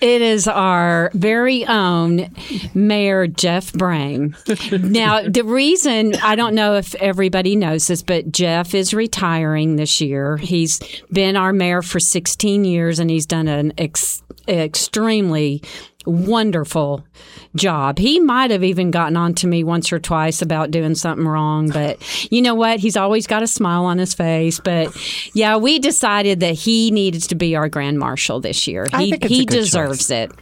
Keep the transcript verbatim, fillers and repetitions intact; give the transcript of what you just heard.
It is our very own Mayor Jeff Brang. Now, the reason, I don't know if everybody knows this, but Jeff is retiring this year. He's been our mayor for sixteen years, and he's done an ex- extremely wonderful job. He might have even gotten on to me once or twice about doing something wrong, but you know what? He's always got a smile on his face. But yeah, we decided that he needed to be our grand marshal this year. I He think it's he a good deserves choice. it.